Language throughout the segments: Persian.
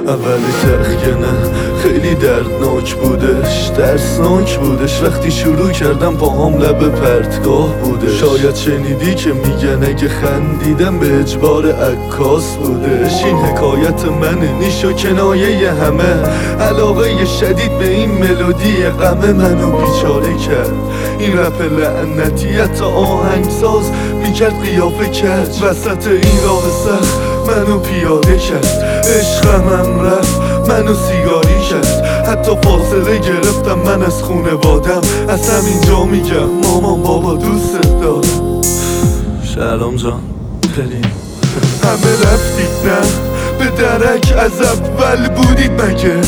اول تخکنه خیلی دردناک بودش، ترسناک بودش. وقتی شروع کردم پاهام لب پرتگاه بودش. شاید شنیدی که میگن اگه خندیدم به اجبار عکاس بودش. این حکایت منه، نیش و کنایه همه. علاقه شدید به این ملودی غم منو بیچاره کرد. این رپ لعنتی حتی آهنگساز میکرد قیافه کج. وسط این راه سخت منو پیاده کرد. عشقمم رفت منو سیگاری کرد. حتی فاصله گرفتم من از خونوادم. از همینجا میگم مامان بابا دوست دارم. شهرام جان بریم. همه رفتید نه به درک، از اول بودید مگه؟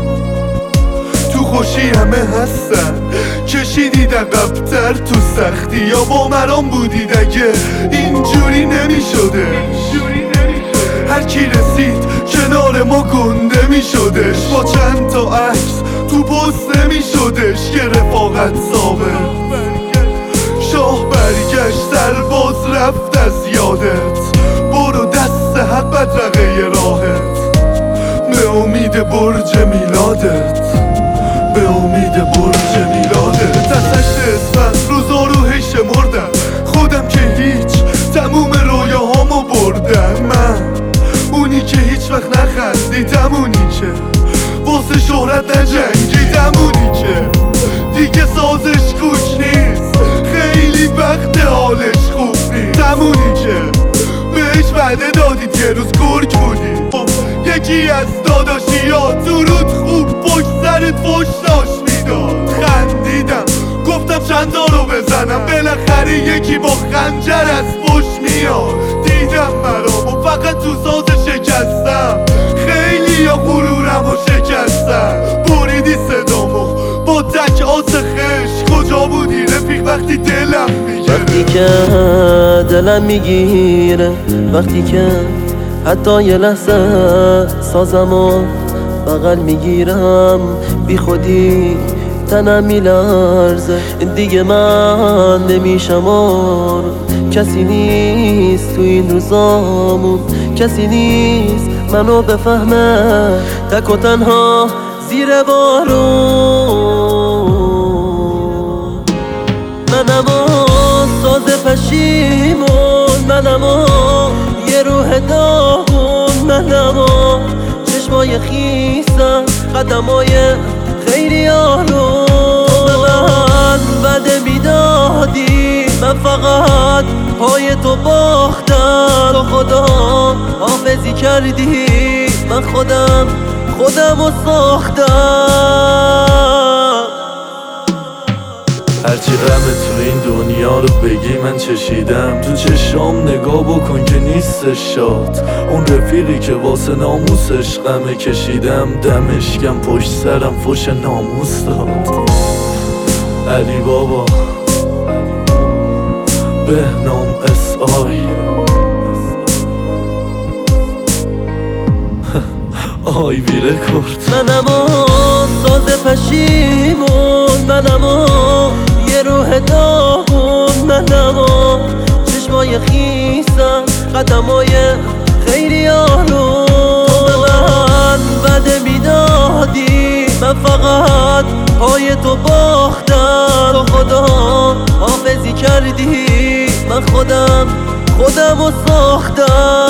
تو خوشی همه هستن، کشیدید عقب‌تر تو سختی. یا با مرام بودید اگه اینجوری نمیشده. هر کی رسید کنار ما گنده میشدش. با چند تا عکس تو پست نمیشدش. یه رفاقت ثابت شاه برگشت، سرباز رفت از یادت. برو دست حق بدرقه راهت. به امید برج میلادت، به امید برج میلادت. از 8 اسفند روزا رو هی شمردم. خودم که هیچ تموم رویاهامو بردم. من اونی که هیچ وقت نخندیدم، اونی که واسه شهرت نجنگیدم، اونی که دیگه سازش گوش نیست، خیلی وقت حالش خوب نیست. همونی که بهش وعده دادید یه روز گرگ بودید. یکی از داداشیا درود خوب پشت سرت فوش داشت میداد. خندیدم گفتم چند تا رو بزنم، بالاخره یکی با خنجر از پشت میاد. دیدم مرامو فقط تو ساز شکستم. خیلی یا غرورمو شکستم. بریدی صدامو با تک آس خش. کجا بودی رفیق وقتی دلم میگیره؟ وقتی که دلم میگیره، وقتی که حتی یه لحظه سازمو بغل میگیرم. بی خودی تنم میلرزه، دیگه من نمیشم. کسی نیست تو این روزامون، کسی نیست منو بفهمه. تک و تنها زیر بارون، منم ساز پشیمون، منم یه روح داغون، منم چشمای خیسم، قدمای خیلی آروم. تو به من وعده میدادی، من فقط پای تو باختم. تو خدا حافظی کردی، من خودمو ساختم. هرچی غم تو این دنیا رو بگی من چشیدم. تو چشام نگاه بکن که نیستش شاد. اون رفیقی که واسه ناموسش غمه کشیدم، دمشکم پشت سرم فوش ناموس داد. علی بابا بهنام اس‌آی آی وی رکورد. منم ساز پشیمون، منم یه روح داغون، منم چشمای خیسم، قدمای خیلی آروم. تو به من وعده میدادی، من فقط پای تو باختم. تو خدا حافظی کردی، من خودمو ساختم.